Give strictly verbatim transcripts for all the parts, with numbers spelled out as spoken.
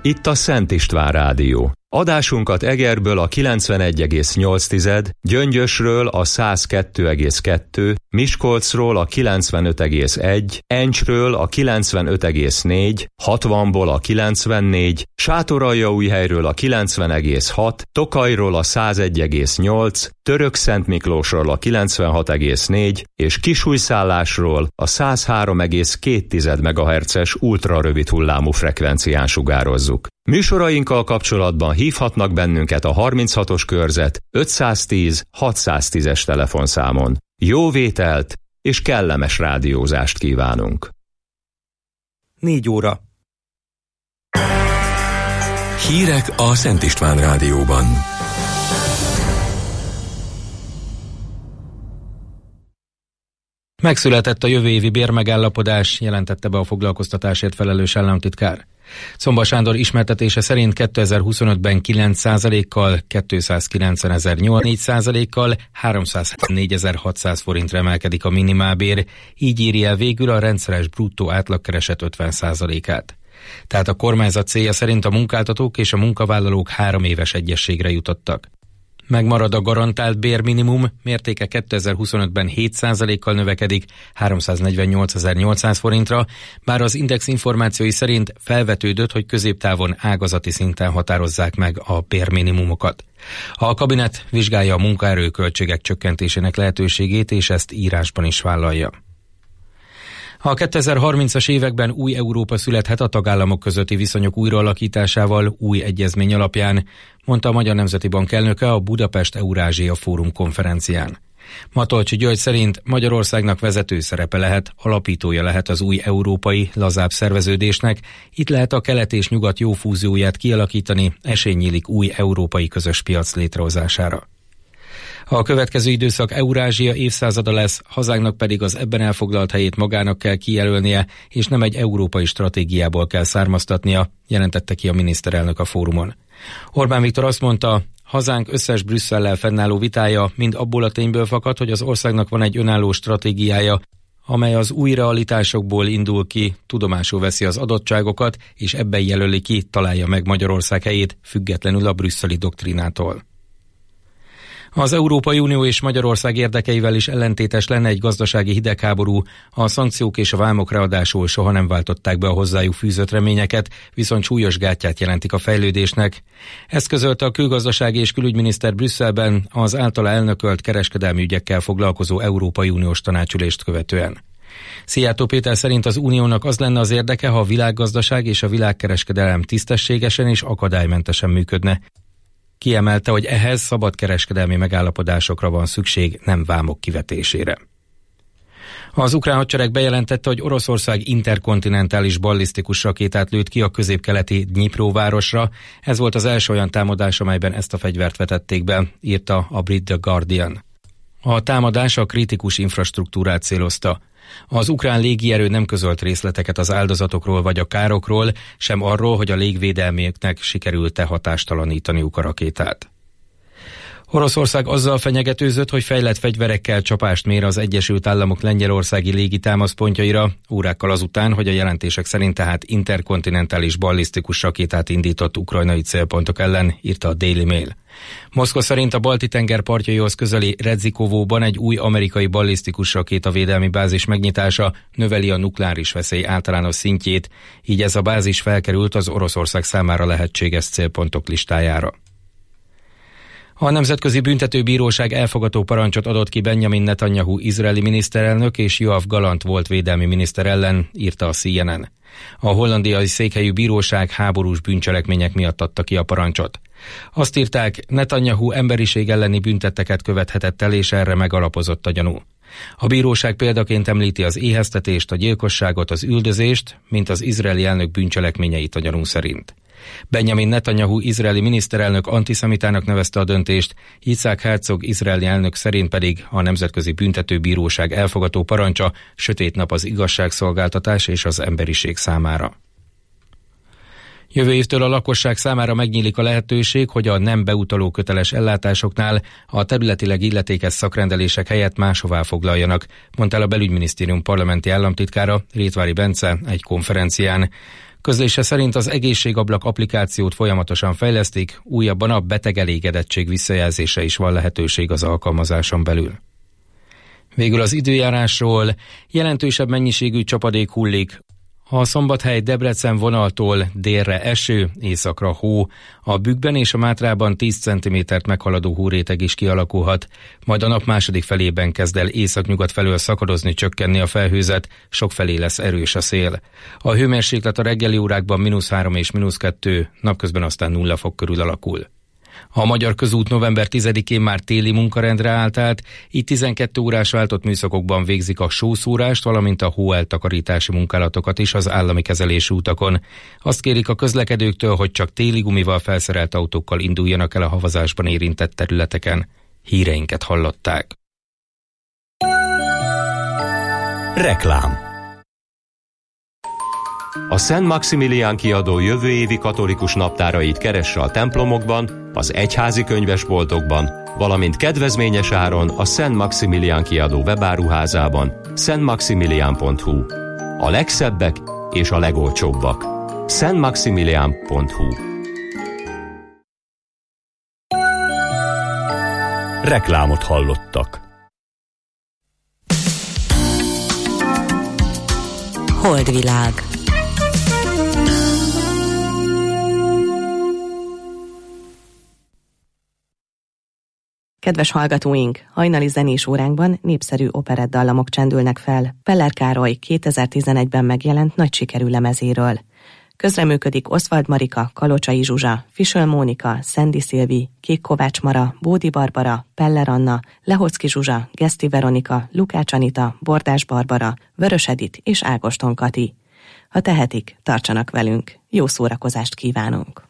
Itt a Szent István Rádió. Adásunkat Egerből a kilencvenegy egész nyolc, Gyöngyösről a száz kettő egész kettő, Miskolcról a kilencvenöt egész egy, Encsről a kilencvenöt egész négy, hatvanból a kilencvennégy, Sátoraljaújhelyről a kilencven egész hat, Tokajról a száz egy egész nyolc, Törökszentmiklósról a kilencvenhat egész négy és Kisújszállásról a száz három egész két megahertzes ultrarövid hullámú frekvencián sugározzuk. Műsorainkkal kapcsolatban hívhatnak bennünket a harminchatos körzet ötszáztíz hatszáztízes telefonszámon. Jó vételt és kellemes rádiózást kívánunk! Négy óra. Hírek a Szent István Rádióban. Megszületett a jövő évi bérmegállapodás, jelentette be a foglalkoztatásért felelős államtitkár. Szomba Sándor ismertetése szerint kétezer-huszonötben kilenc százalékkal, kétszázkilencvenezer-nyolcszáz, négy százalékkal háromszáznégyezer-hatszáz forintra emelkedik a minimálbér, így éri el végül a rendszeres bruttó átlagkereset ötven százalékát. Tehát a kormányzat célja szerint a munkáltatók és a munkavállalók három éves egyezségre jutottak. Megmarad a garantált bérminimum, mértéke kétezer-huszonötben hét százalékkal növekedik háromszáznegyvennyolcezer-nyolcszáz forintra, bár az Index információi szerint felvetődött, hogy középtávon ágazati szinten határozzák meg a bérminimumokat. A kabinet vizsgálja a munkaerőköltségek csökkentésének lehetőségét, és ezt írásban is vállalja. A kétezer-harmincas években új Európa születhet a tagállamok közötti viszonyok újraalakításával, új egyezmény alapján, mondta a Magyar Nemzeti Bank elnöke a Budapest Eurázsia Fórum konferencián. Matolcsy György szerint Magyarországnak vezető szerepe lehet, alapítója lehet az új európai, lazább szerveződésnek, itt lehet a kelet és nyugat jó fúzióját kialakítani, esély nyílik új európai közös piac létrehozására. A következő időszak Eurázsia évszázada lesz, hazánknak pedig az ebben elfoglalt helyét magának kell kijelölnie, és nem egy európai stratégiából kell származtatnia, jelentette ki a miniszterelnök a fórumon. Orbán Viktor azt mondta, hazánk összes Brüsszellel fennálló vitája mind abból a tényből fakad, hogy az országnak van egy önálló stratégiája, amely az új realitásokból indul ki, tudomásul veszi az adottságokat, és ebben jelöli ki, találja meg Magyarország helyét, függetlenül a brüsszeli doktrínától. Az Európai Unió és Magyarország érdekeivel is ellentétes lenne egy gazdasági hidegháború, a szankciók és a vámok ráadásul soha nem váltották be a hozzájuk fűzött reményeket, viszont súlyos gátját jelentik a fejlődésnek. Ezt közölte a külgazdasági és külügyminiszter Brüsszelben az általa elnökölt kereskedelmi ügyekkel foglalkozó Európai Uniós tanácsülést követően. Szijjártó Péter szerint az uniónak az lenne az érdeke, ha a világgazdaság és a világkereskedelem tisztességesen és akadálymentesen működne. Kiemelte, hogy ehhez szabadkereskedelmi megállapodásokra van szükség, nem vámok kivetésére. Az ukrán hadsereg bejelentette, hogy Oroszország interkontinentális ballisztikus rakétát lőtt ki a középkeleti Dnyipro városra. Ez volt az első olyan támadás, amelyben ezt a fegyvert vetették be, írta a brit The Guardian. A támadás a kritikus infrastruktúrát célozta. Az ukrán légierő nem közölt részleteket az áldozatokról vagy a károkról, sem arról, hogy a légvédelmieknek sikerült-e hatástalanítaniuk a rakétát. Oroszország azzal fenyegetőzött, hogy fejlett fegyverekkel csapást mér az Egyesült Államok lengyelországi légitámaszpontjaira, órákkal azután, hogy a jelentések szerint tehát interkontinentális ballisztikus rakétát indított ukrajnai célpontok ellen, írta a Daily Mail. Moszkva szerint a Balti-tenger partjaihoz közeli Redzikovóban egy új amerikai ballisztikus rakétavédelmi bázis megnyitása növeli a nukleáris veszély általános szintjét, így ez a bázis felkerült az Oroszország számára lehetséges célpontok listájára. A Nemzetközi Büntetőbíróság elfogató parancsot adott ki Benjamin Netanyahu izraeli miniszterelnök és Yoav Gallant volt védelmi miniszter ellen, írta a C N N. A hollandiai székhelyű bíróság háborús bűncselekmények miatt adta ki a parancsot. Azt írták, Netanyahu emberiség elleni büntetteket követhetett el, és erre megalapozott a gyanú. A bíróság példaként említi az éheztetést, a gyilkosságot, az üldözést, mint az izraeli elnök bűncselekményeit a gyanú szerint. Benjamin Netanyahu izraeli miniszterelnök antiszemitának nevezte a döntést, Yitzhak Herzog izraeli elnök szerint pedig a Nemzetközi Büntetőbíróság elfogató parancsa sötét nap az igazságszolgáltatás és az emberiség számára. Jövő évtől a lakosság számára megnyílik a lehetőség, hogy a nem beutaló köteles ellátásoknál a területileg illetékes szakrendelések helyett máshová foglaljanak, mondta el a Belügyminisztérium parlamenti államtitkára, Rétvári Bence egy konferencián. Közlése szerint az egészségablak applikációt folyamatosan fejlesztik, újabban a betegelégedettség visszajelzése is van lehetőség az alkalmazáson belül. Végül az időjárásról: jelentősebb mennyiségű csapadék hullik. A Szombathely-Debrecen vonaltól délre eső, északra hó, a Bükkben és a Mátrában tíz centimétert meghaladó hóréteg is kialakulhat, majd a nap második felében kezd el északnyugat felől szakadozni, csökkenni a felhőzet, sokfelé lesz erős a szél. A hőmérséklet a reggeli órákban mínusz három és mínusz kettő, napközben aztán nulla fok körül alakul. A Magyar Közút november tizedikén már téli munkarendre állt át, így tizenkét órás váltott műszakokban végzik a sószúrást, valamint a hóeltakarítási munkálatokat is az állami kezelésű utakon. Azt kérik a közlekedőktől, hogy csak téli gumival felszerelt autókkal induljanak el a havazásban érintett területeken. Híreinket hallották. Reklám. A Szent Maximilián kiadó jövő évi katolikus naptárait keresse a templomokban, az egyházi könyvesboltokban, valamint kedvezményes áron a Szent Maximilián kiadó webáruházában, szent maximilián pont hu. A legszebbek és a legolcsóbbak. szent maximilián pont hu. Reklámot hallottak. Holdvilág. Kedves hallgatóink, hajnali zenés óránkban népszerű operettdallamok csendülnek fel Peller Károly kétezer-tizenegyben megjelent nagy sikerű lemezéről. Közreműködik Oswald Marika, Kalocsai Zsuzsa, Fisöl Mónika, Szendi Szilvi, Kék Kovács Mara, Bódi Barbara, Peller Anna, Lehocki Zsuzsa, Geszti Veronika, Lukács Anita, Bordás Barbara, Vörös Edit és Ágoston Kati. Ha tehetik, tartsanak velünk. Jó szórakozást kívánunk!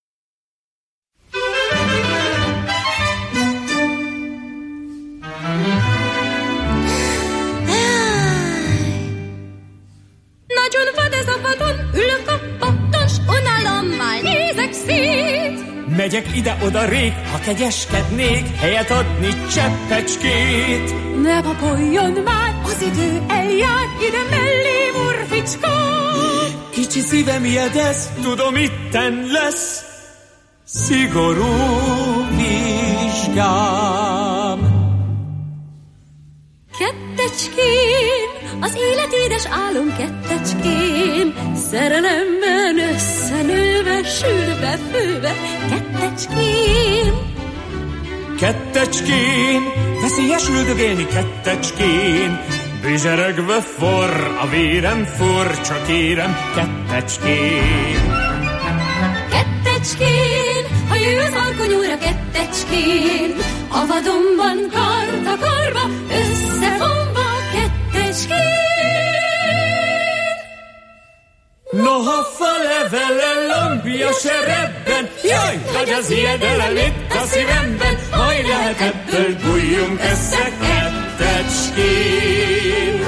Nagyon vad ez a vadon, ülök a patton, s unalommal nézek szét. Megyek ide-oda rég, ha kegyeskednék, helyet adni cseppecskét. Ne papoljon már, az idő eljár, ide mellém urficska. Kicsi szívem ijedez, tudom itten lesz szigorú vizsgám. Kettecskén, az élet édes álom kettecskén, szerelemben összenőve, sülve, főve, kettecskén. Kettecskén, veszélyes üldögélni kettecskén, bizseregve forr, a vérem forr, csak érem kettecskén. Kettecskén, ha jő az alkonyúra kettecskén, a vadonban karta karba, összefonva kettecskén. Noha fa levele, lombja se rebben, jaj, nagy az ijedelem itt a szívemben, majd lehet ebből bújjunk össze kettecskén.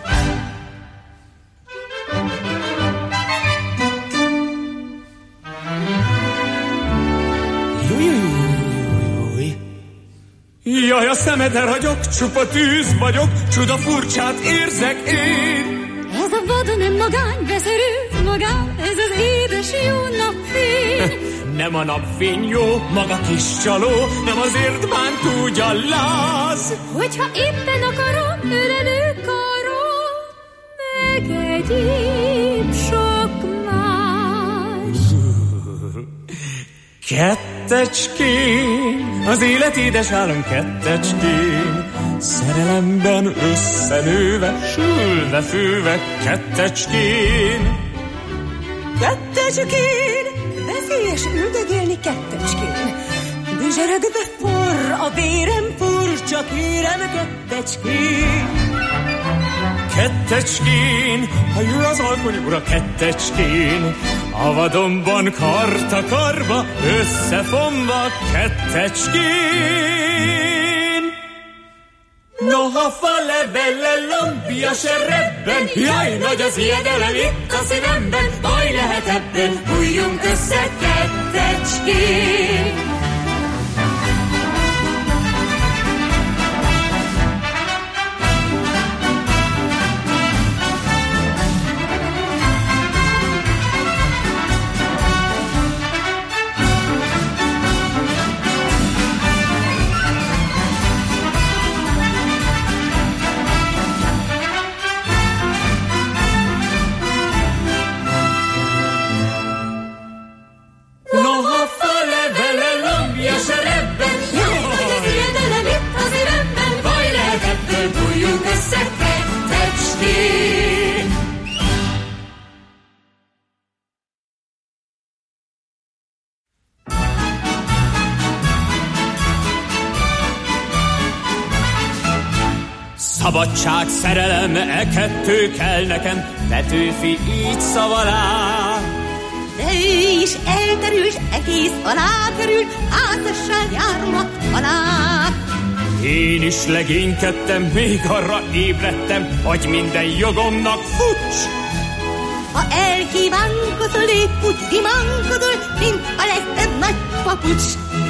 Jaj, a szemedre ragyog, csupa tűz vagyok, csuda furcsát érzek én. Ez a vadon nem magány, beszerült magán, ez az édes jó napfény. Nem a napfény jó, maga kis csaló, nem azért bánt úgy a láz. Hogyha éppen akarom, ölelő karom, meg egyéb sok más. Kettecskén, az élet édes álom kettecskén, szerelemben összenőve, sülve, főve kettecskén. Kettecskén, veszélyes üldögélni kettecskén, bizseregve forr, a vérem forr, csak érem kettecskén. Kettecskén, ha jő az alkonyúra kettecskén, a vadonban karta karba, összefonva kettecskén. Noha fa levele, lombja se rebben, jaj, nagy az ijedelem itt a szívemben, baj lehet lehet ebből, bújjunk össze kettecskén. Szabadság, szerelem, e kettő kell nekem, Petőfi így szavalá. De ő is elterült, egész alákerült, házasság járnak alá. Én is legénykedtem, még arra ébredtem, hogy minden jogomnak futs. Ha elkívánkozol, épp úgy dimánkodol, mint a legtöbb nagy papucs.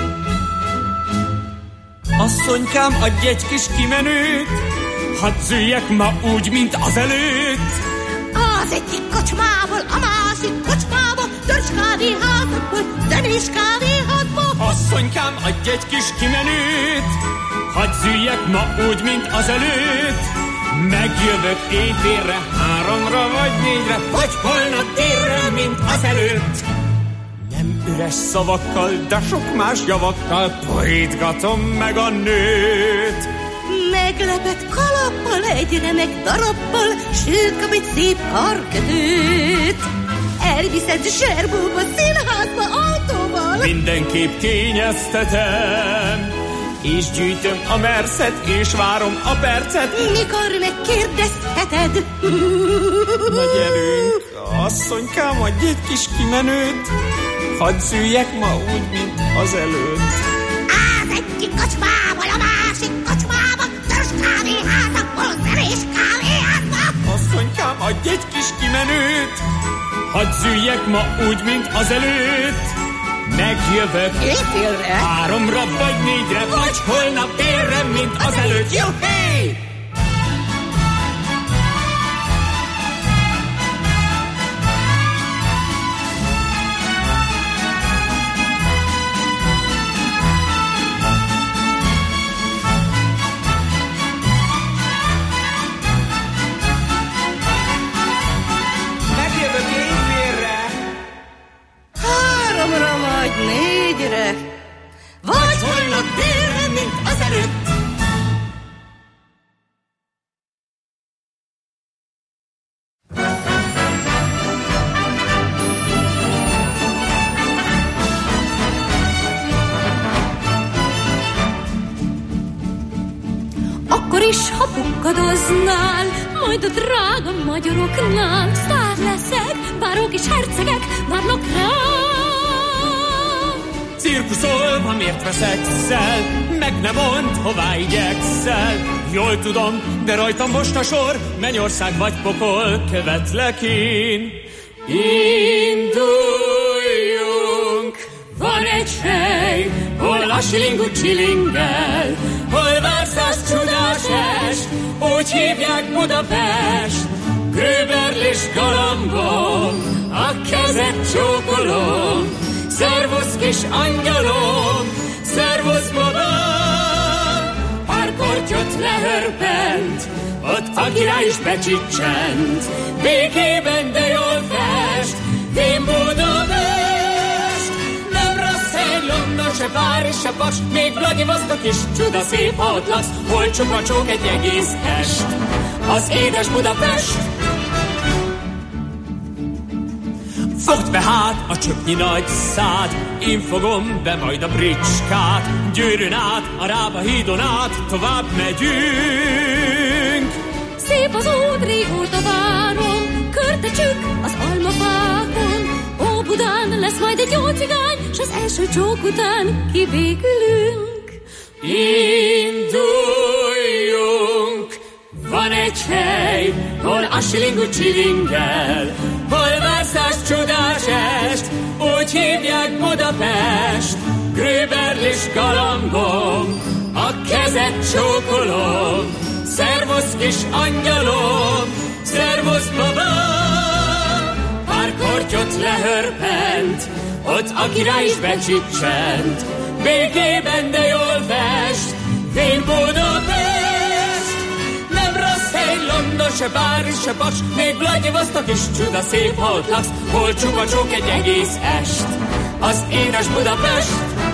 Asszonykám, adj egy kis kimenőt, hadd züljek ma úgy, mint az előtt. Az egyik kocsmából, a másik kocsmába, törzs kávéházakból, zenés kávéházba. Asszonykám, adj egy kis kimenőt, hadd züljek ma úgy, mint az előtt. Megjövök éjfélre, háromra vagy négyre, vagy holnap délre, mint az előtt. Nem üres szavakkal, de sok más javakkal poétgatom meg a nőt. Meglepett kalappal, egy remek darabbal, sőt kap egy szép karkötőt. Elviszed Zserbóba, színházba, autóval. Mindenképp kényeztetem, és gyűjtöm a merszet, és várom a percet. Mikor megkérdezheted? Na gyerünk, asszonykám, adj egy kis kimenőt, hadd szüljek ma úgy, mint az előtt. Az egyik kocsmából, a másik kocsmába, törzs kávéházakból, zenés kávéházba. Asszonykám, adj egy kis kimenőt, hadd szüljek ma úgy, mint az előtt. Megjövök éjfélre, háromra vagy négyre, vagy holnap délre, mint az előtt. Juhé! négyre, vagy holnap délre, mint az előtt. Akkor is, ha bukkadoznál, majd a drága magyaroknál sztár leszek, bárók és hercegek várnak rám. Cirkuszolva miért veszekszel, meg nem mondd, hová igyekszel. Jól tudom, de rajtam most a sor, mennyország vagy pokol, követlek én. Induljunk, van egy hely, hol a silingú csilingel, hol vársz az csodás est, úgy hívják Budapest. Gröberl és galambom, a kezet csókolom, szervusz kis angyalom, szervusz babám. Pár kortyot lehörpent, ott a király is becsicsent, békében, de jól fest, vén Budapest. Nem rossz hely, London, se Párizs, se Paks, még Vladivostok is csuda szép, ha ott laksz, hol csupa csók egy egész est. Az édes Budapest. Fogd be hát a csöpnyi nagy szád, én fogom be majd a bricskát. Győrön át, a Rába hídon át, tovább megyünk. Szép az út, régóta várom, körtecsük az almafákon. Ó, Budán lesz majd egy jó cigány, s az első csók után kibékülünk. Induljunk, van egy hely, hol a silingú csilingel, hol vársz csodás est, úgy hívják Budapest. Gröberlis galambom, a kezet csókolom, szervusz kis angyalom, szervusz babám. Pár kortyot lehörpent, ott a király is becsicsent, békében, de jól fest, vén Budapest. Nem rossz hely, London, se Párizs, se Paks, még Vladivostok is csuda szép, ha ott laksz, hol csupa csók egy egész est, az édes Budapest.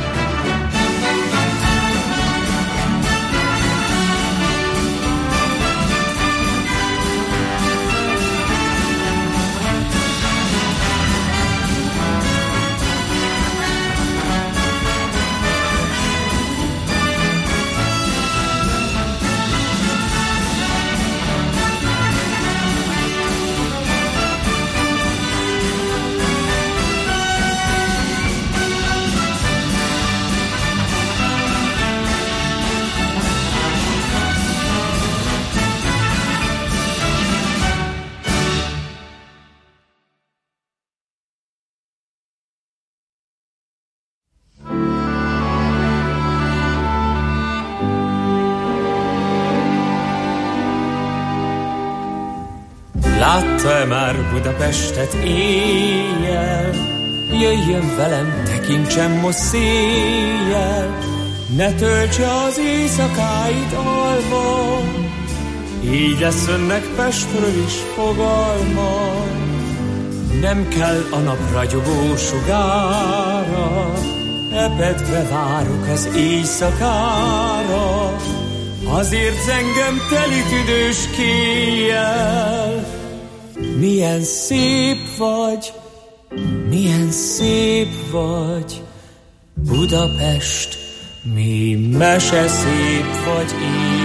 Látta-e már Budapestet éjjel? Jöjjön velem, tekintsem most széjjel, ne töltse az éjszakáit alva, így lesz önnek Pestről is fogalma. Nem kell a nap ragyogó sugára, epedve várok az éjszakára, azért zengem teli tüdős kéjjel. Milyen szép vagy, milyen szép vagy, Budapest, mi mese szép vagy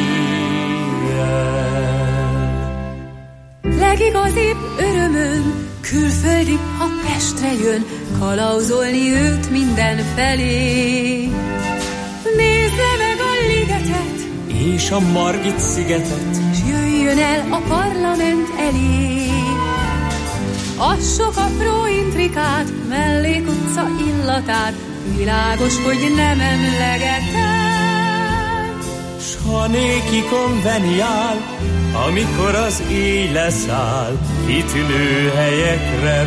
éjjel. Legigazibb örömöm, külföldi, ha Pestre jön, kalauzolni őt mindenfelé. Nézze meg a ligetet, és a Margit szigetet, s jöjjön el a parlament elé. A sok apró intrikát, mellékutca illatát, világos, hogy nem emlegetem. S ha néki konveniál, amikor az éj leszáll, kitűnő helyekre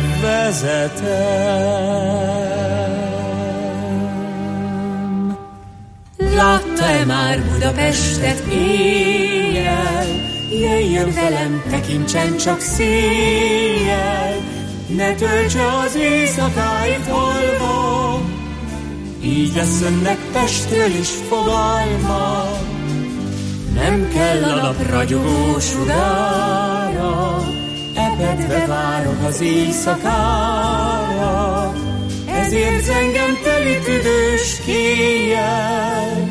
vezetem. Látta-e már Budapestet éjjel? Jöjjön velem, tekintsen csak széjjel, ne töltse az éjszakáit holva, így lesz önnek Pestről is fogalma. Nem kell a nap ragyogó sugára, epedve várok az éjszakára, ezért zengem teli tüdős kéjjel.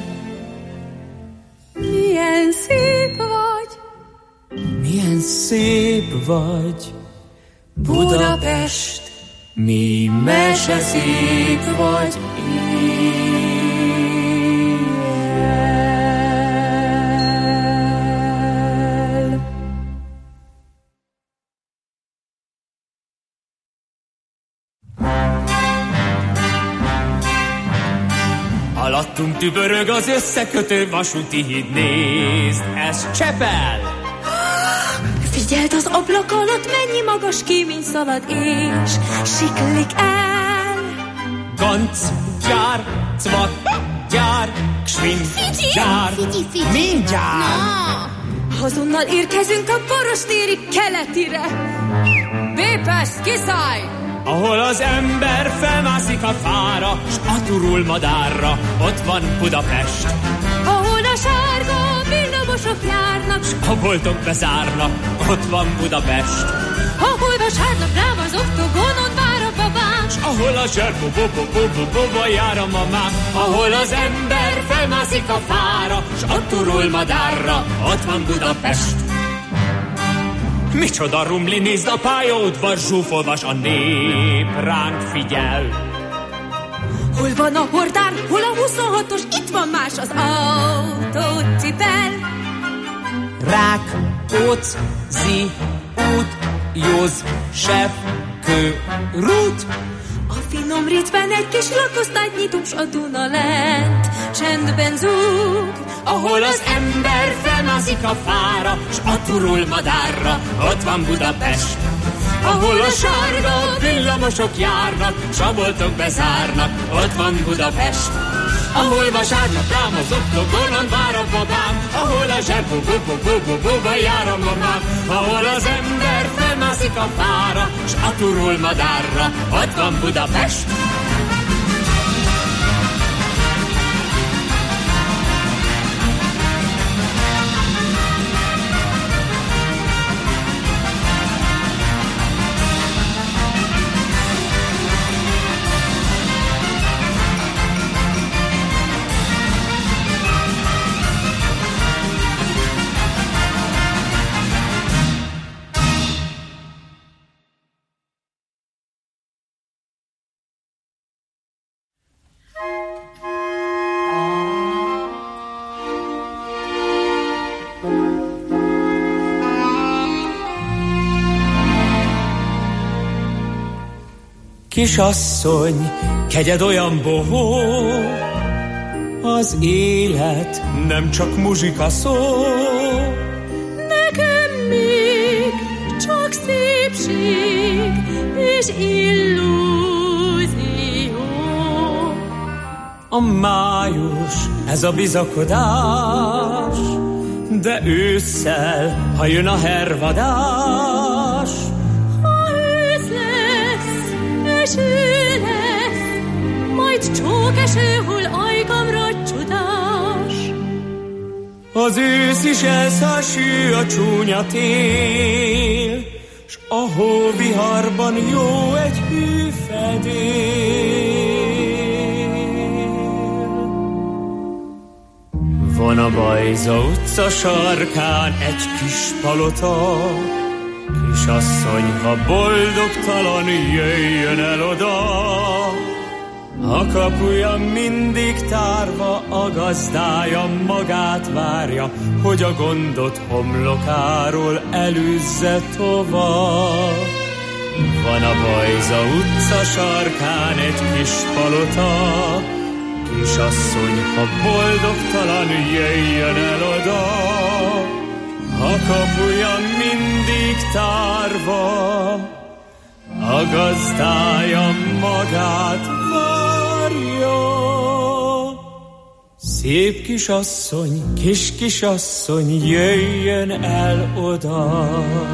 Milyen szép vagy, milyen szép vagy, Budapest, mi mese szép vagy éjjel. Alattunk tübörög az összekötő vasúti híd, nézd, ez Csepel! Figyeld az ablak alatt, mennyi magas kémény szalad, és siklik el. Ganc, gyár, cvak, gyár, ksvint, gyár, mindjárt! Azonnal érkezünk a Borostéri keletire. Bépesz, kiszállj! Ahol az ember felmászik a fára, s aturul madárra, ott van Budapest. Ahol a sárga villamosok járnak, s a boltok bezárnak, ott van Budapest. ahol vasárnap rám az oktogonon vár a babám, s ahol a zserbo bobo bobo bobo jár a mamám, ahol az ember felmászik a fára, s a turul madárra, ott van Budapest. Micsoda rumli, nézd a pályaudvar, zsúfolvas a nép, ránk figyel. Hol van a hordár, hol a huszonhatos, itt van más az autócipel. Rák, óc, zi, út, józ, sef, körút. A finom ritben egy kis lakosztályt nyitunk, s a Duna lent csendben zúg. Ahol az ember felmászik a fára, s a turul madárra, ott van Budapest. Ahol a sárga villamosok járnak, s a boltok bezárnak, ott van Budapest. Ahol vasárnap rám az oktogonon vár a babám, ahol a zsebbu-bu-bu-bu-bu-bu-ba jár a mamám, ahol az ember felmászik a fára, s a turul madárra, ott van Budapest. Kisasszony, kegyed olyan bohó, az élet nem csak muzsika szó. Nekem még csak szépség és illúzió. A május, ez a bizakodás, de ősszel, ha jön a hervadás, eső lesz, majd csók eső, hol ajkamra csodás. Az ősz is elszásű a csúnya tél, s a hóviharban jó egy hűfedél. Van a Bajza utca sarkán egy kis palota, kisasszony, ha boldogtalan, jöjjön el oda. A kapuja mindig tárva, a gazdája magát várja, hogy a gondot homlokáról elűzze tovább. Van a Bajza utca sarkán egy kis palota, kisasszony, ha boldogtalan, jöjjön el oda. A kapuja mindig tárva, a gazdája magát várja. Szép kisasszony, kis kisasszony, jöjjön el oda.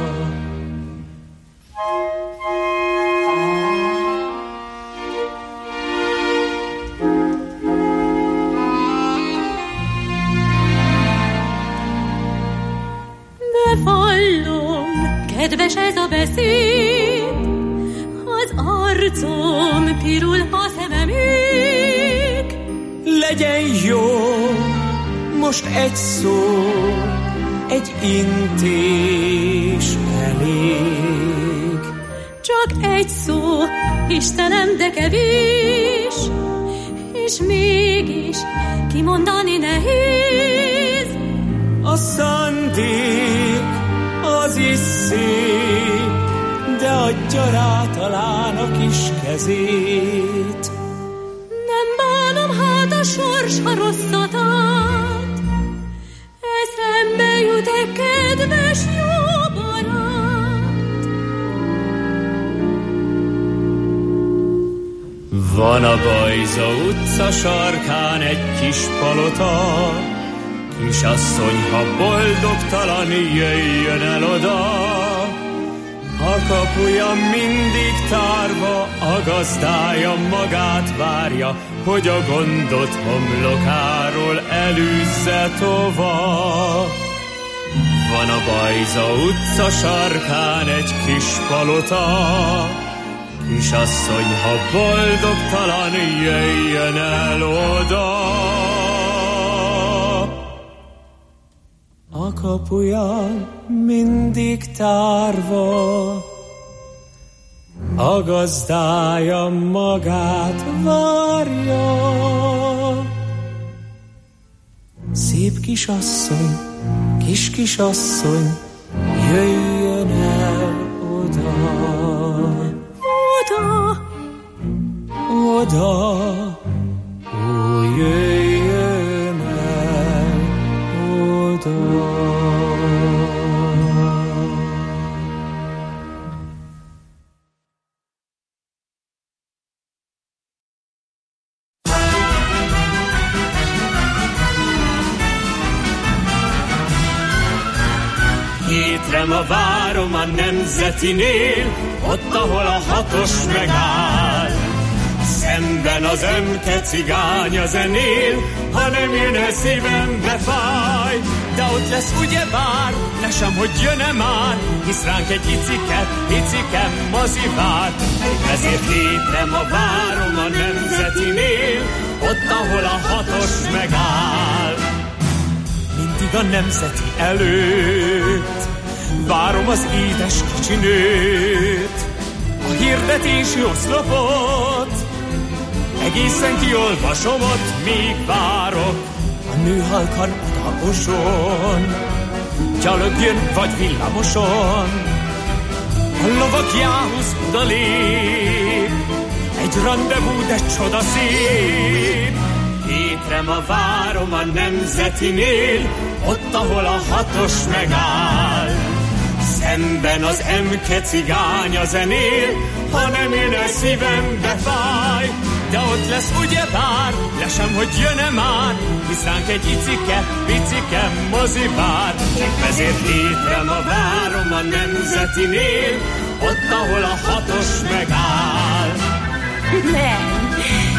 Kedves ez a beszéd, az arcom pirul, a szemem ég. Legyen jó, most egy szó, egy intés elég. Csak egy szó, Istenem, de kevés, és mégis kimondani nehéz. A szándék az is szép, de adja rá talán a kis kezét. Nem bánom hát a sors, ha rosszat ad, eszembe jut egy kedves jó barát. Van a Bajza utca sarkán egy kis palota, kisasszony, ha boldogtalan, jöjjön el oda. A kapuja mindig tárva, a gazdája magát várja, hogy a gondot homlokáról elűzze tovább. Van a Bajza utca sarkán egy kis palota, kisasszony, ha boldogtalan, jöjjön el oda. A kapuja mindig tárva, a gazdája magát várja. Szép kisasszony, kis kisasszony, jöjjön el oda. oda, ó, jöjjön el oda. Hétre ma várom a Nemzetinél, ott, ahol a hatos megáll. Szemben az emke cigány a zenél, ha nem jön el szívembe fáj. De ott lesz ugyebár, lesem, hogy jön-e már, hisz ránk egy icike, icike mozi vár. Ezért hétre ma várom a Nemzetinél, ott, ahol a hatos megáll. Mindig a Nemzeti előtt várom az édes kicsi nőt, a hirdetési oszlopot egészen kiolvasom, ott még várok. A nő halkan odaoson, gyalog jön vagy villamoson, a lovakjához odalép, egy randevú, de csoda szép. Hétre ma várom a Nemzetinél, ott, ahol a hatos megáll. Szemben az emke cigány a zenél, ha nem jön el szívembe fáj. De ott lesz ugyebár, lesem, hogy jön-e már, hisz ránk egy icike, picike mozi vár. Ezért hétre ma várom a Nemzetinél, ott, ahol a hatos megáll. Nem,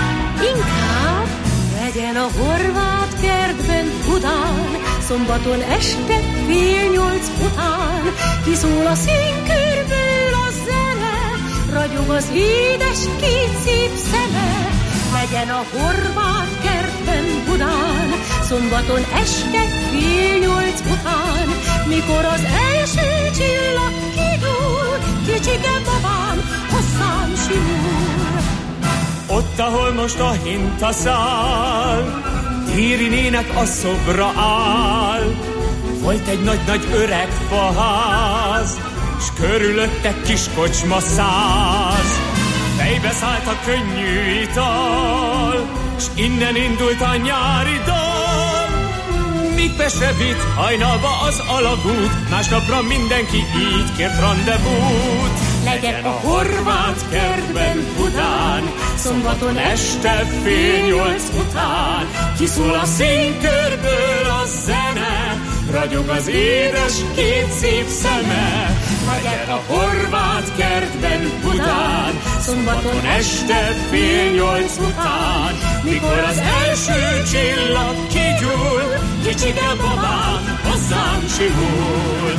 inkább legyen a Horváth kertben Budán, szombaton este fél nyolc után. Kiszól a színkörből a zene, ragyog az édes két szép szeme. Legyen a Horváth kertben Budán, szombaton este fél nyolc után. Mikor az első csillag kidúl, kicsike babám hozzám simul. Ott, ahol most a hinta száll, Térinének a szobra áll. Volt egy nagy-nagy öreg faház, s körülötte kis kocsma száz. Fejbe szállt a könnyű ital, s innen indult a nyári dal. Míg be se vitt hajnalba az alagút, másnapra mindenki így kért randevút. Legyen a Horváth kertben Budán, szombaton este fél nyolc után. Kiszól a színkörből a zene, ragyog az édes két szép szeme. Legyen a Horváth kertben Budán, szombaton este fél nyolc után. Mikor az első csillag kigyúl, kicsike babám hozzám simul.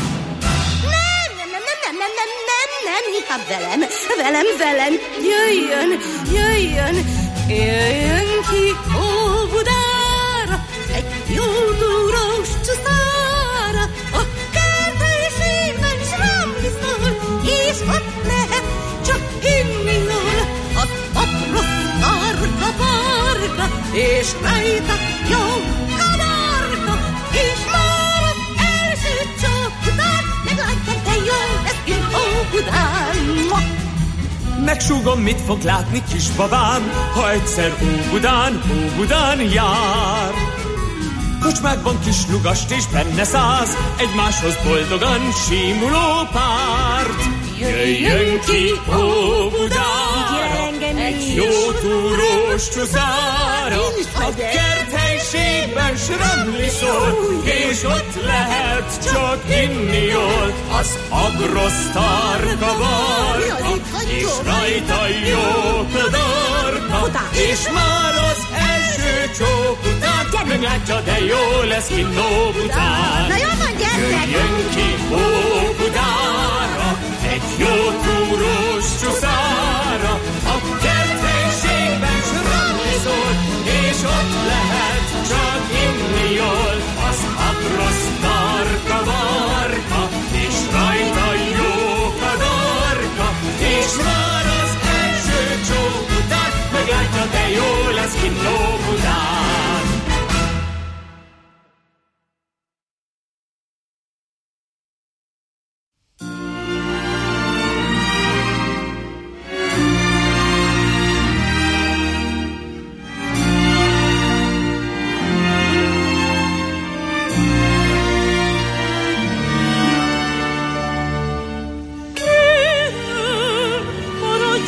Inkább velem, velem, velem, jöjjön, jöjjön, jöjjön ki Óbudára, egy jó túrós csuszára, a kerthelyiségben sramli szól, és ott lehet csak hinni jól, az apros tarka parka, és rajta jó kadarka, és már az első csók után, megláttam, te jól lesz ki Óbudán. Megsúgom, mit fog látni kisbabám, ha egyszer Óbudán, Óbudán jár. Kocsmákban kis lugast és benne száz, egymáshoz boldogan símuló párt. Jöjjön ki Óbudára, egy jó túrós csuszára, a kerthelyiségben sramli szól, és ott lehet csak inni jól. Az abrosz tarka barka, és rajta jó kadarka, és már az első csók után, meglátja, de jó lesz ki Óbudán. Jöjjön ki Óbudára, egy jó túrós csuszára, a kerthelyiségben sramli szól, és ott lehet csak inni jól. Az abrosz tarka barka, és rajta jó kadarka, és már az első csók után, meglátja, de jó lesz ki Óbudán.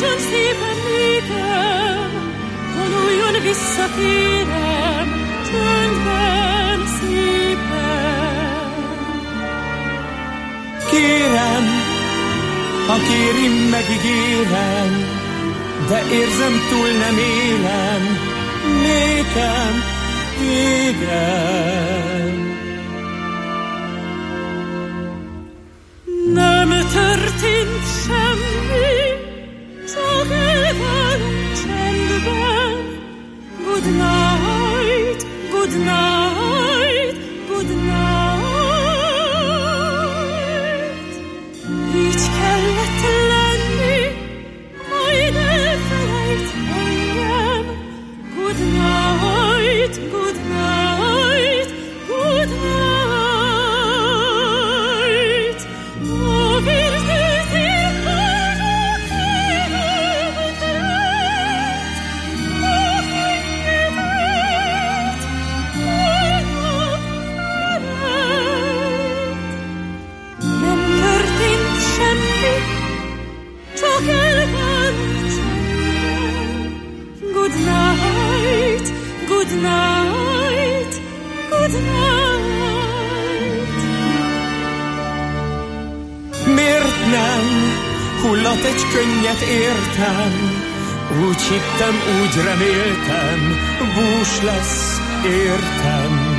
Adjon szépen nékem, vonuljon vissza, kérem, csöndben szépen. Kérem, ha kéri, megígérem, de érzem, túl nem élem, nékem végem. Nem történt semmi, csak elválunk csendben. Good night, good night, good night. Így kellett lenni, majd elfelejt engem. Good night, good night, good night. Good night, good night, good night. Miért nem hullat egy könnyet értem? Úgy hittem, úgy reméltem, bús lesz értem.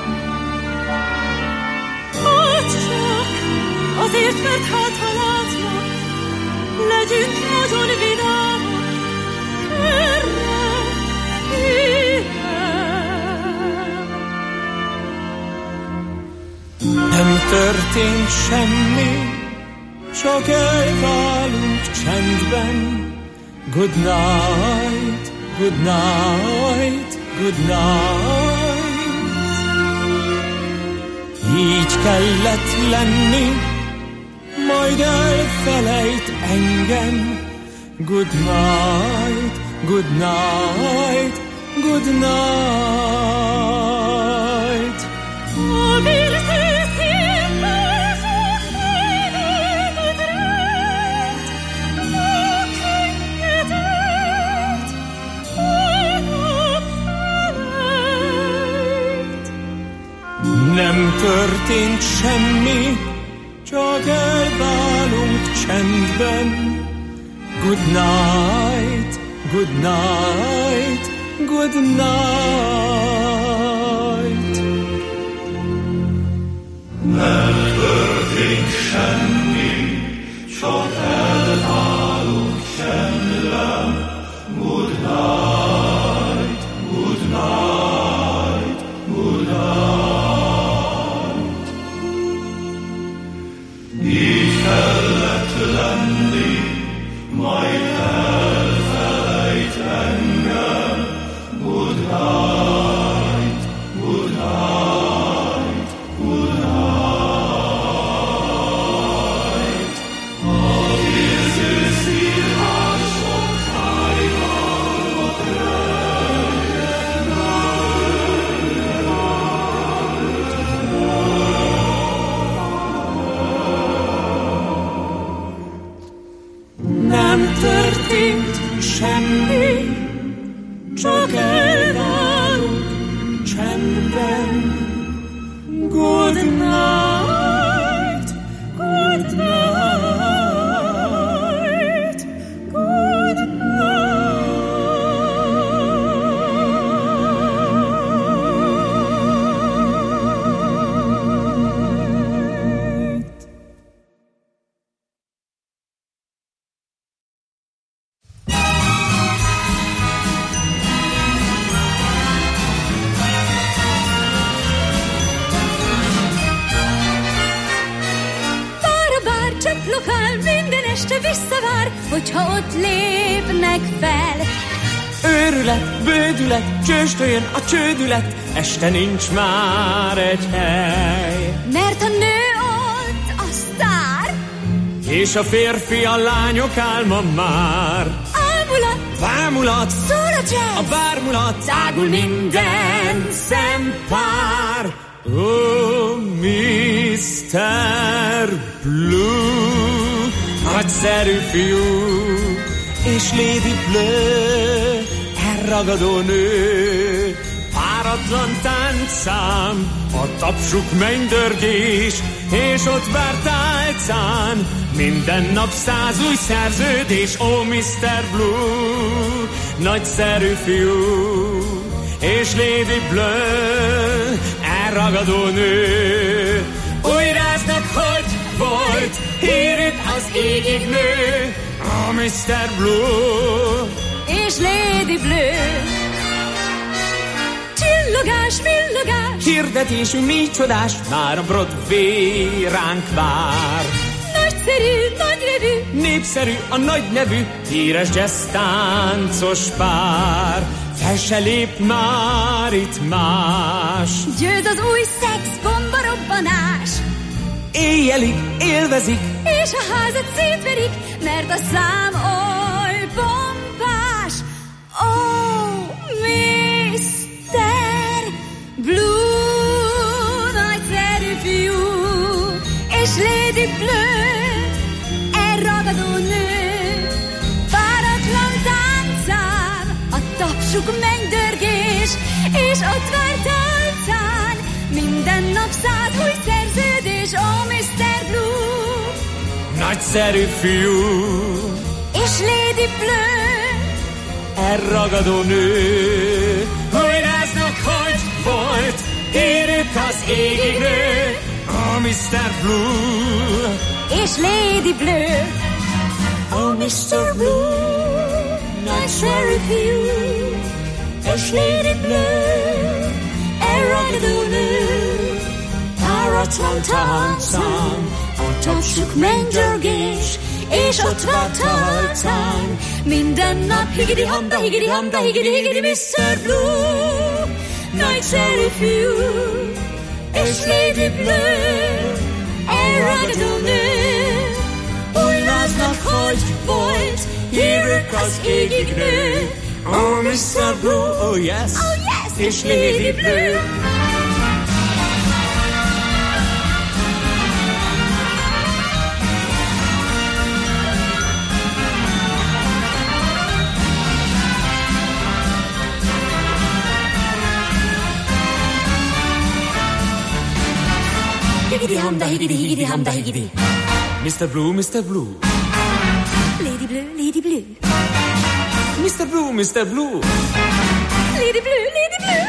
Hát csak azért, mert hát ha látlak, legyünk nagyon vidámak. Nem történt semmi, csak elválunk csendben. Good night, good night, good night. Így kellett lenni, majd elfelejt engem. Good night, good night, good night. Nem történt semmi, csak elválunk csendben. Good night, good night, good night. Nem történt semmi, csak elválunk csendben. Good night, good night, good night. Így kellett lenni, majd elfelejt engem. Good night, good night, good night. A érző szívás sok fájdalmat rejt. Nem történt semmi, csak elválunk csendben. Good night, good night, good night. Lokál minden este visszavár, hogyha ott lépnek fel. Őrület, bődület, csőstöljön a csődület, este nincs már egy hely. Mert a nő ott a sztár, és a férfi a lányok álma már. Ámulat, bámulat, szól a jazz, a bármulat, tágul minden szempár. Oh, miszter Blue, nagyszerű fiú, és Lady Bleu, elragadó nő. Páratlan táncszám, a tapsuk mennydörgés, és ott vár tálcán minden nap száz új szerződés. Ó, miszter Blue, nagyszerű fiú, és Lady Bleu, elragadó nő. Újráznak, hogy volt hírük az égig nő. Ó, miszter Blue, és Lady Bleu, csillogás, villogás, hirdetésünk mi csodás, már a Broadway ránk vár. Nagyszerű, nagyrevű, népszerű a nagy nevű, híres jazz táncos pár. Fel se lép már itt más. Győz az új szexbomba robbanás. Éjjelig élvezik, és a házat szétverik, mert a szám oly pompás. Ó, miszter Blue, nagyszerű fiú, és Lady Bleu, elragadó nő. Páratlan táncán, a tapsuk mennydörgés, és ott vár tálcán minden nap száz új szerződés. Ó, miszter Blue, nagyszerű fiú, és Lady Bleu, elragadó nő. Újráznak, hogy volt hírük az égig nő. Ó, miszter Blue, és Lady Bleu, ó, miszter Blue, nagyszerű fiú, és Lady Bleu, elragadó nő. páratlan táncán, a tapsuk mennydörgés, és ott vár tálcán minden nap higidi hamba, higidi hamba, higidi higidi miszter Blue, nagyszerű fiú, és Lady Bleu, elragadó nő. Újráznak, hogy volt hírük az égig nő. Oh, miszter Blue, oh yes, oh yes, és Lady Bleu. Higgity humda, higgity, higgity humda, higgity. miszter Blue, miszter Blue. Lady Bleu, Lady Bleu. miszter Blue, miszter Blue. Lady Bleu, Lady Bleu.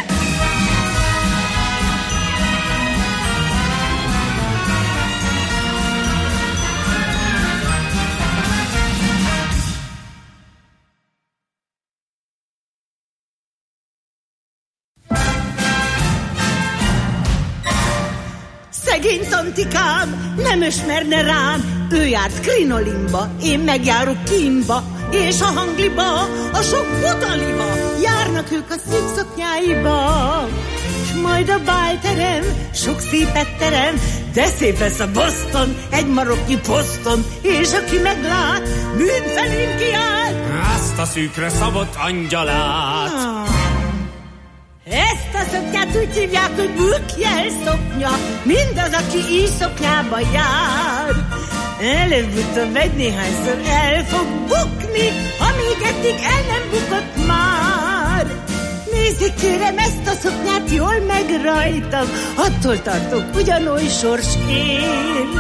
Szegény tantikám nem ismerne rám, ő járt krinolimba, én megjárok kínba, és a hangliba, a sok butaliba, járnak ők a szűk szoknyáiba. S majd a bálterem, sok szépet terem, de szép lesz a Boston, egy maroknyi poszton, és aki meglát, bűn felém kiáll. Azt a szűkre szabott angyalát. Ah. Ezt a szoknyát úgy hívják, hogy bukjel szoknya, mindaz, aki így szoknyába jár. Előbb-utóbb egy néhányszor el fog bukni, amíg eddig el nem bukott már. Nézzék kérem ezt a szoknyát, jól meg rajtam, attól tartok, ugyanoly sors él.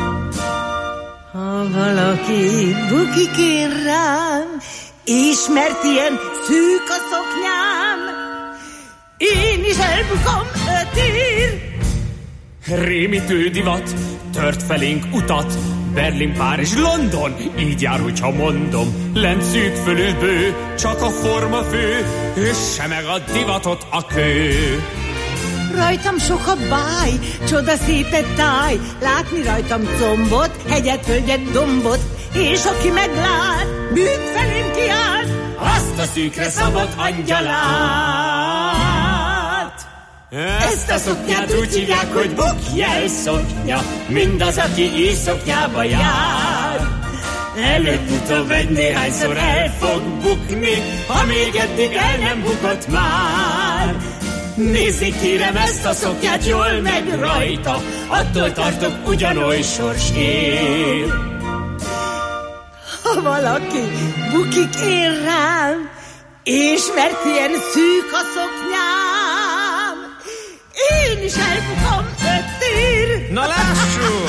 Ha valaki bukik én rám, és mert ilyen szűk a szoknyám, én is elbukom öt ér. Rémítő divat, tört felénk utat, Berlin, Párizs, London, így jár, hogyha mondom. Lent szűk fölül bő, csak a forma fő, üsse meg a divatot a kő. Rajtam sok a báj, csoda szépet táj, látni rajtam combot, hegyet, hölgyet, dombot, és aki meglát, bűn felém kiáll, azt a szűkre szabott angyalát. Ezt a szoknyát úgy hívják, hogy bukjel szoknya, mindaz, aki így szoknyába jár. Előbb-utóbb egy néhányszor el fog bukni, ha még eddig el nem bukott már. Nézzék kérem ezt a szoknyát, jól meg rajta, attól tartok, ugyanoly sors él. Ha Ha valaki bukik én rám, és mert ilyen szűk a szoknyám, én is elbukom öttér. Na lássuk!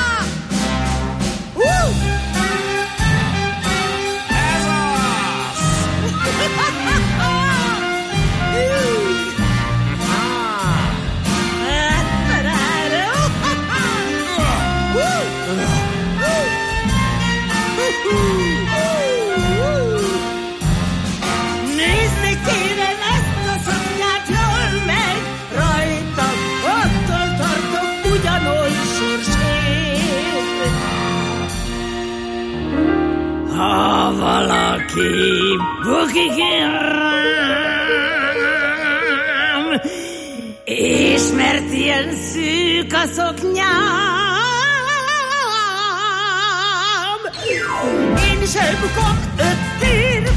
uh! Ez az! Nézni kérem ezt a szoknyát, jól megy rajtam, attól tartok ugyanoly sorsét. Ha valaki bukik én rám, és mert ilyen szűk a szoknyám, én is elbukok öttér.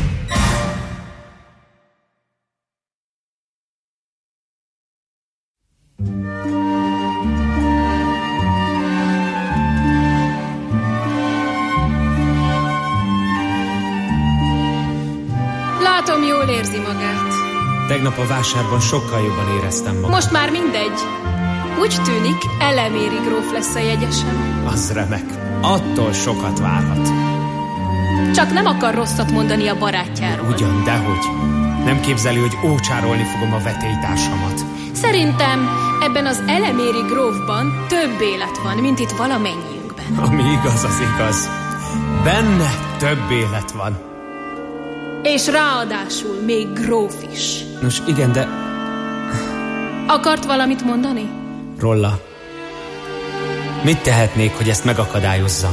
Látom, jól érzi magát. Tegnap a vásárban sokkal jobban éreztem magam. Most már mindegy. Úgy tűnik, Eleméri gróf lesz a jegyesem. Az remek. Attól sokat várhat. Csak nem akar rosszat mondani a barátjáról. Ugyan, dehogy. Nem képzeli, hogy ócsárolni fogom a vetélytársamat. Szerintem ebben az Eleméri grófban több élet van, mint itt valamennyiünkben. Ami igaz, az igaz. Benne több élet van. És ráadásul még gróf is. Nos, igen, de... Akart valamit mondani? Rolla, mit tehetnék, hogy ezt megakadályozzam?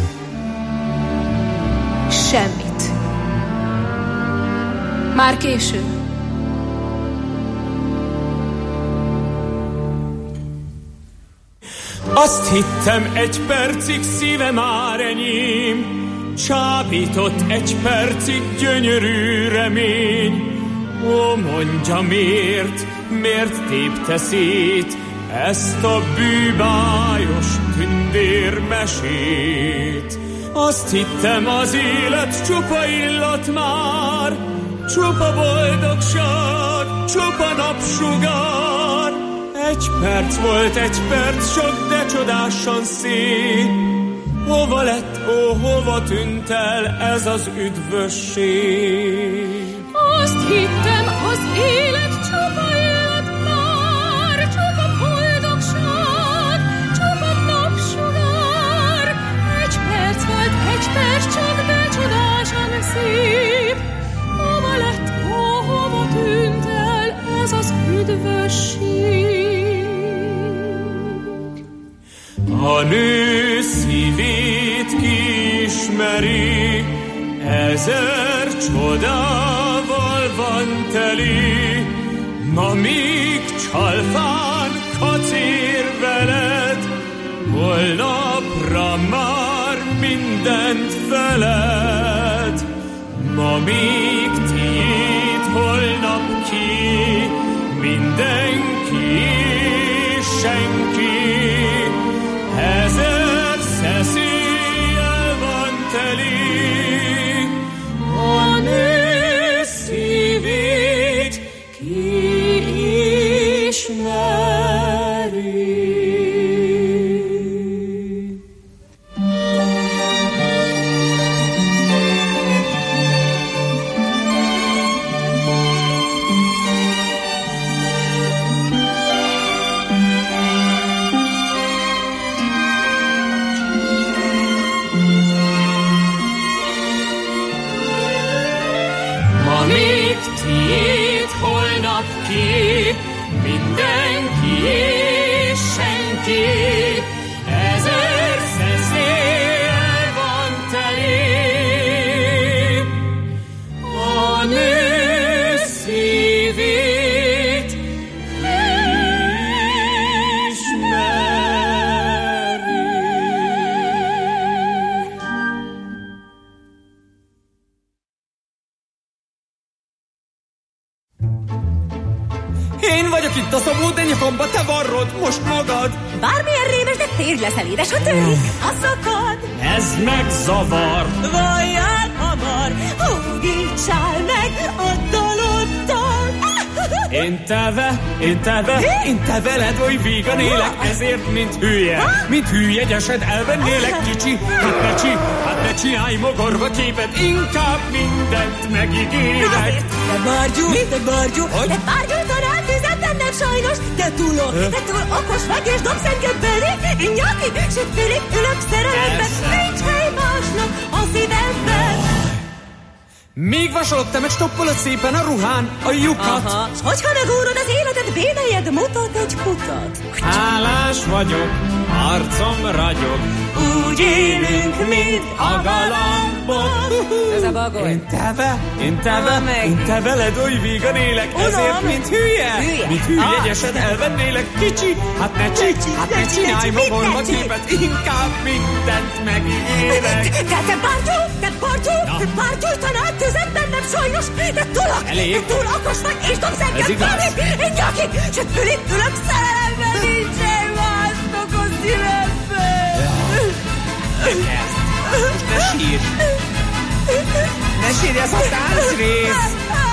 Semmit. Már késő. Azt hittem, egy percig szíve már enyém, csábított egy percig gyönyörű remény. Ó, mondja miért, miért tépte szét ezt a bűbájos tündérmesét? Azt hittem, az élet csupa illat már, csupa boldogság, csupa napsugár. Egy perc volt, egy perc sok, de csodásan szép. Hova lett, ó, hova tűnt el ez az üdvösség? Azt hittem, az élet csupa illat már, csupa boldogság, csupa napsugár. Egy perc volt, egy perc csak, de csodásan szép. Hova lett, ó, hova tűnt el ez az üdvösség? A nő szívét kiismeri, ezer csodával van teli. Ma még csalfán kacér veled, holnapra már mindent feled. Ma még tiéd, holnap ki, mindenki és senki. Ezer szeszéllyel van teli, a nő szívét kiismeri. Tiéd, holnap ki, mindenki és senki. Ezer szeszéllyel van teli, a nő szívét ismeri. Én vagyok itt a szabó, de nyakamba te varrod most magad. Bármilyen rémes, de térj leszel édes, ha törik, ha szakad. Ez megzavar. Valljál hamar, hódítsál meg a dalodtal. Én teve, én teve, én te veled oly vígan élek, ezért mint hülye, mint hülye gyesed elvennélek kicsi. Hát ne csi, hát ne csinálj mogorva képet, inkább mindent megígérek. De bárgyú, de bárgyú, de bárgyú tanár fizetem nem sajnos, de túl, de túl okos vagy és dobsz engem belé, én nyaki, s félig ülök szerelemben, nincs hely másnak a szívemben. Még vasolok, te meg stoppolod szépen a ruhán a lyukat. Aha, s hogyha megúrod az életed, bénelyed mutat egy kutat. Hálás vagyok, arcom ragyog, úgy élünk, mint a galambok. Ez a bagoly. Én teve, én teve, én te veled oly vígan élek, Unom. ezért mint hülye, hülye. mint hülye Ah. gyesed elvennélek kicsi. Hát ne csi, hát ne csinálj magorba képet, inkább mindent megígérek. Te, te bárgyú, te bárgyú, te bárgyú tanár tüzet bennem sajnos, de tulak, Elég. de túl okos vagy, és dobsz Ez engem igaz. belé, én nyakig, s fülét ülök szerelemben, nincs hely másnak a szívemben. Most ne sírj. Ne sírj, ez a táncrész.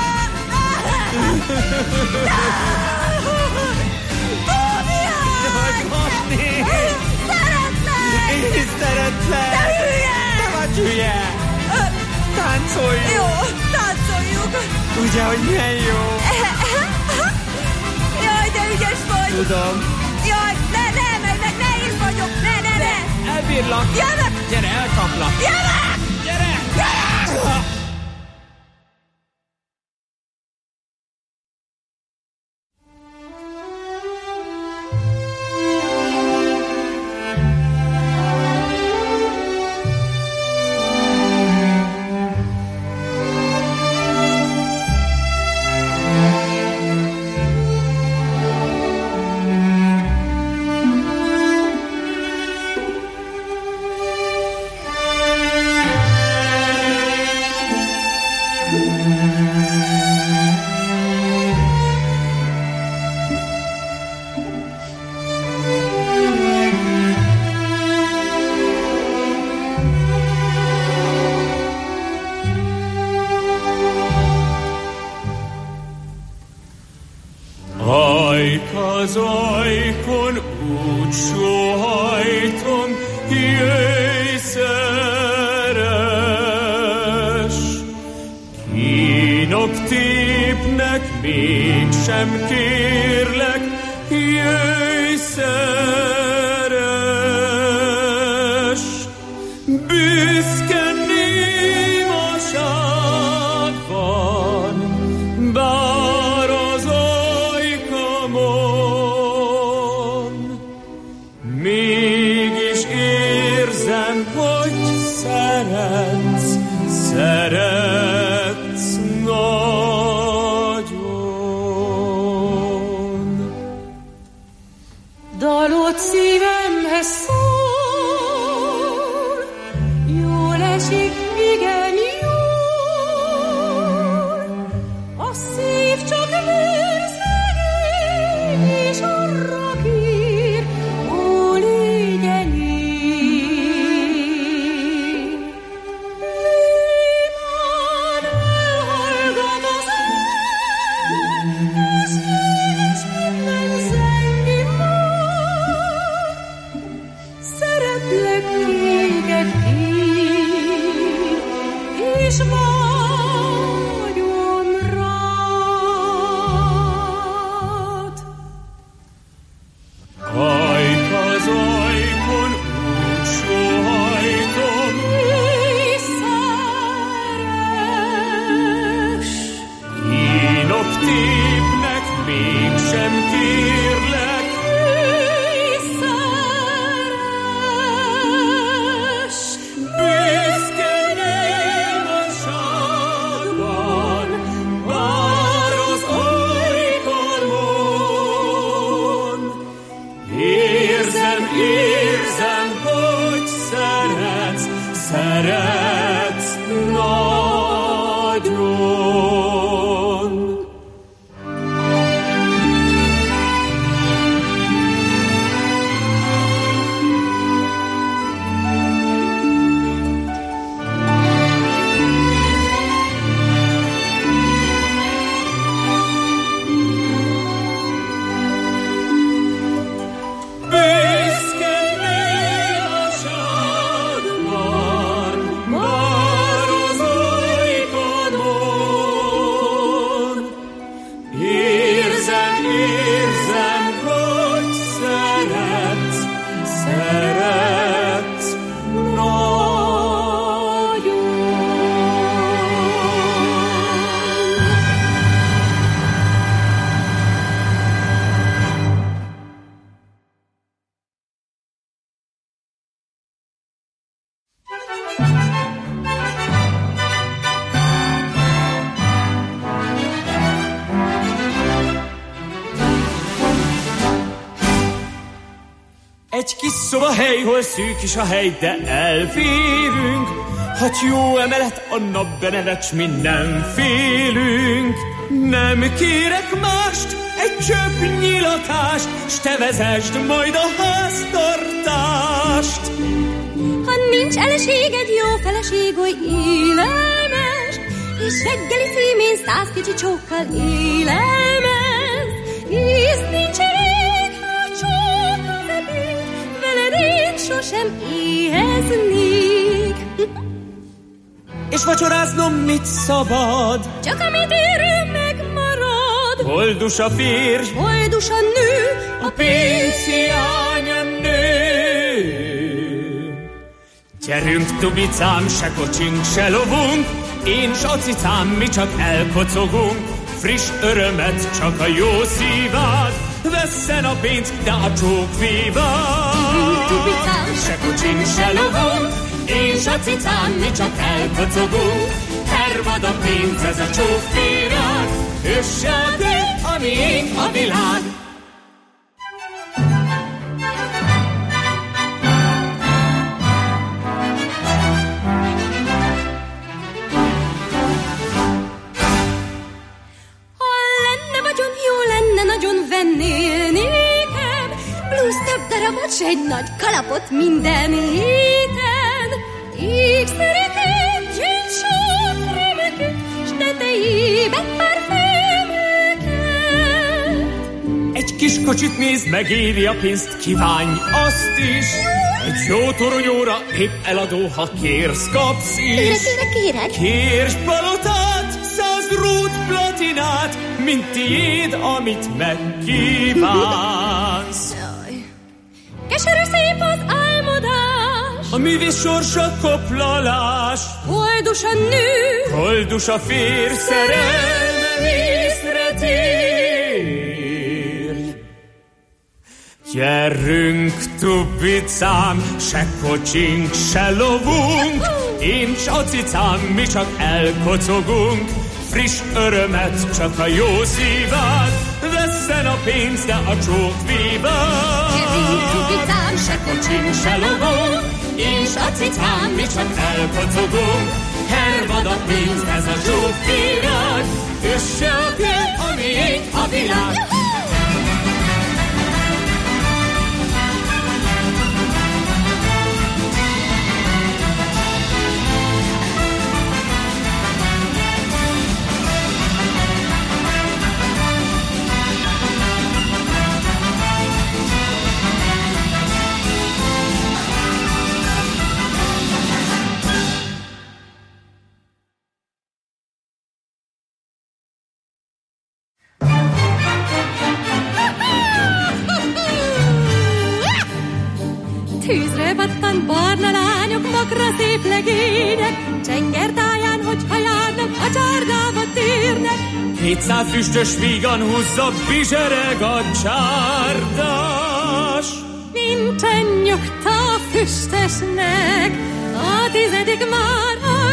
Hogy mondni? Szeretlek! Én is szeretlek. Te hülye! Te vagy hülye. Táncoljunk. Jó, táncoljuk. Ugye, hogy milyen jó. Jaj, de ügyes vagy. Tudom. Jaj, ne, ne, meg, meg, nehéz vagyok. Ne, ne, ne. Elbírlak. Jövök. Gyere, elkaplak. Jövök. Gyere. Jövök. Az ajkon úgy sóhajtom, jöjj szeres. Kínok tépnek, mégsem kérlek, jöjj szeres. Büszke némaság van, bár az ajkamon, mégis érzem, hogy szeretsz, szeretsz nagyon. Dalot szív érzem, hogy szeretsz, szeretsz nagyon. Egy kis szobahely, hol szűk is a hely, de elférünk. Hát jó emelet, a napbenevecs, mi nem félünk. Nem kérek mást, egy csöpp nyilatást, s te vezesd majd a háztartást. Ha nincs eleséged, jó feleség, oly élelmes, és reggeli címén száz kicsi csókkal élelmez. Íz nincs elég, ha csók az ebéd, veled én sosem éheznék. És vacsoráznom mit szabad? Csak amit érő megmarad. Boldus a férj, boldus a nő, a pénz hiány nő. Gyerünk, Tubicám, se kocsink, se lovunk, én s a cicám, mi csak elkocogunk. Friss örömet csak a jó szívád, vesszen a pénz, de a csók vívád. Tubicám, se kocsink, se lovunk, én s a cicám, mi csak elkocogunk. Hervad a pénz, ez a csók virág, és a te, a miénk a világ. Vennél nékem, plusz több darabot, s egy nagy kalapot minden héten. Ékszereket, gyűjt sok remeket, s tetejébe parfümöket. Egy kis kocsit nézd, megéri a pénzt, kívánj azt is. Egy jó toronyóra épp eladó, ha kérsz, kapsz is. Kérek, kérek, kérek. Kérj palotát, száz rút platinát, mint tiéd, amit megkívánsz. Keserű szép az álmodás, a művész sorsa koplalás. Boldus a nő, boldus a férj, szerelme észre tér. Gyerünk, Tubicám, se kocsink, se lovunk, én s a cicám, mi csak elkocogunk. Friss örömet csak a jó szívád, vesszen a pénz, de a csók vívád. Gyerünk, Tubicám, se kocsink, se lovunk, én s a cicám, mi csak elkocogunk. Hervad a pénz, ez a csók virág, és se a te, a miénk a világ. Tűzre pattan barna lányok, makra szép legények, csengertáján, hogyha járnak, a csárdába térnek. Kétszáz füstös vígan húzza, bizsereg a csárdás. Nincsen nyugta a füstesnek, a tizedik már a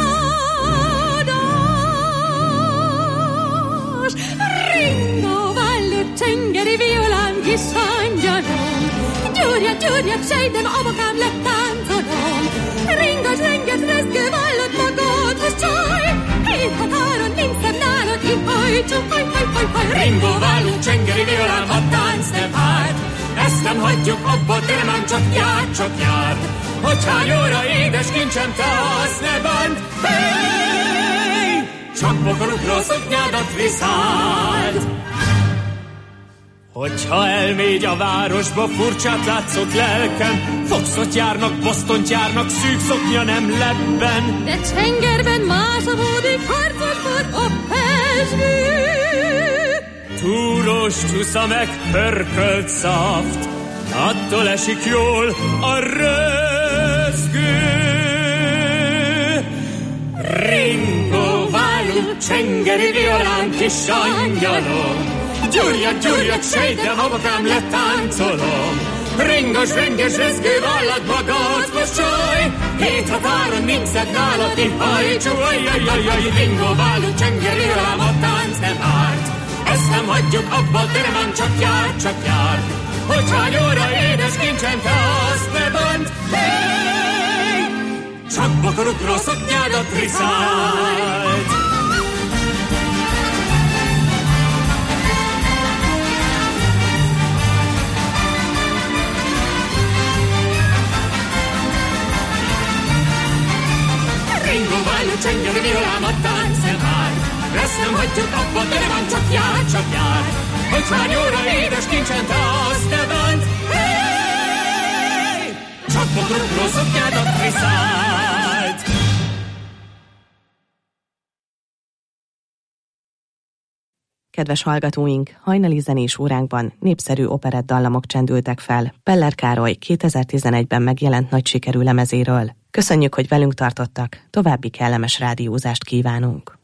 rádás. Ringo, vallő, csengeri, violán, kis angyalom, gyúrja, gyúrja, sejtem, abakám lett táncolom. Ringas, renges, rezgő, vallod magadhoz, csaj, hét határon nincs szebb nálad, ihaj, csak haj, haj, haj, haj. Ringo, válló, csengeri, violán, a tánc nem árt. Ezt nem hagyjuk abba, de nem csak járt, csak járt. Hogy hány óra édes kincsem, te azt ne bánt. Hey! Csak bokorukról szoknyádat viszáld. Hogyha elmégy a városba, furcsát látszott lelkem. Foxot járnak, Bostont járnak, szűk szoknya nem lebben. De csengerben más a módik, harcosban a pezsgő. túrós csúsza meg pörkölt szaft, attól esik jól a rözgő. Ringóválú csengeri violán kis angyalom, gyúrjak, gyúrjak, sejtem, abakám letáncolom. Ringos, renges, rezgő vállat magad, mosoly, hét határon minszed nálad, mi hajcsú, ajjajjajjaj. Ringóválú csengeri violán, a tánc nem árt, ezt nem hagyjuk abba, de nem csak jár, csak jár. Hogy hány óra édes kincsem, te azt ne bant, hey! Csak bokorugró szoknyádat riszált. Ringóválú csengeri violán, a tánc nem árt, ezt nem hagyjuk abba, de nem csak jár, csak jár. Hogy hány óra édes kincsen, te azt ne bánt, hey! Csak bokrugó szoknyádat viszált. Kedves hallgatóink, hajnali zenés óránkban népszerű operettdallamok csendültek fel Peller Károly kétezer-tizenegyben megjelent nagy sikerű lemezéről. Köszönjük, hogy velünk tartottak, további kellemes rádiózást kívánunk.